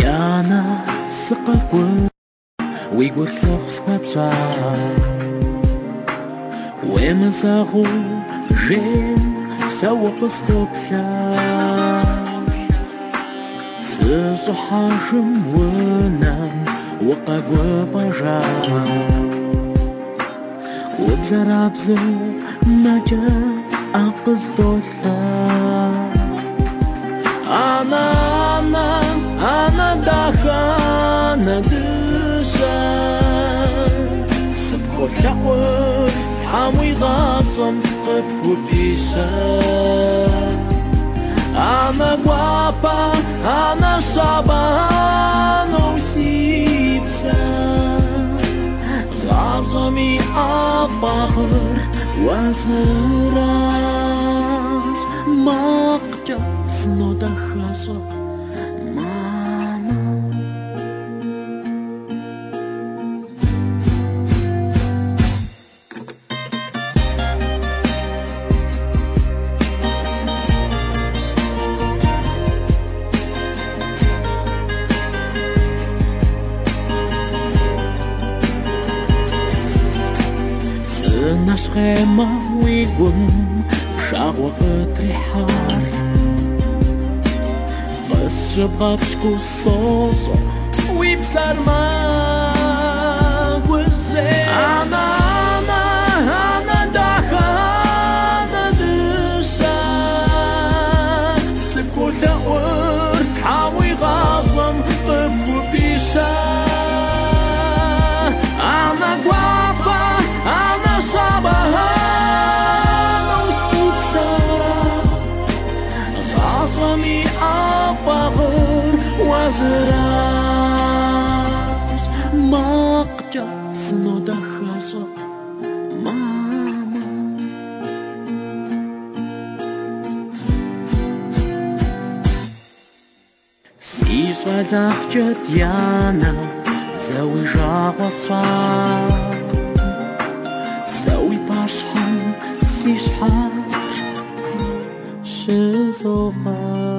Diana sqaqwa we were close websa ومساغو جيم سوق سقبشا سصحاشم ونام وقاقوا بجا وبزرابزو نجا أنقذ دولا أنا داخانا دشا سبخو شعور حامي غاصم قد بيشا أنا guapa أنا شعبان وسيبسا غاصمي أباخر وزراش مقجا سنو دخاشا نشخيمة ويقوم بشاغوة قطريحار بس شبغى بشكو الصوصة ويبسر ما وزي أنا داخانا دشا سبكو دور حامي غاصم طفو بيشا أنا guapa أنا صعبان وسيكسا غاصمي أبغر وزراش مقجا سنو دخاشا ماما سيشا لحجة ديانا زوي جاغوا صار سوي باشحن سيشحن شزوغا